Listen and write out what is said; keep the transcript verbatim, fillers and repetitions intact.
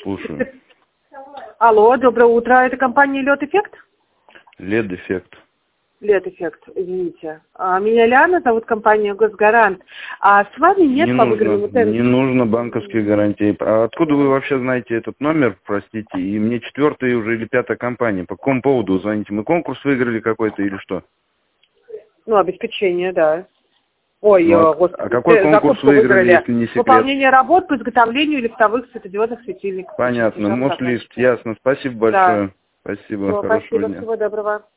слушаю. Алло, доброе утро. Это компания Лед Эффект? Лед Эффект. Лед Эффект, извините. А, меня Лиана, зовут компания Госгарант. А с вами нет Не по нужно, выигранному тендеру? не нужно банковских гарантий. А откуда вы вообще знаете этот номер, простите? И мне четвертая уже или пятая компания. По какому поводу звоните? Мы конкурс выиграли какой-то или что? Ну, обеспечение, да. Ой, Ну, а, господи, а какой конкурс закупку выиграли, если не секрет? Выполнение работ по изготовлению лифтовых светодиодных светильников. Понятно. Сейчас Мослифт, закончится. ясно. Спасибо большое. Да. Спасибо. Все, Хорошего спасибо, дня. всего доброго.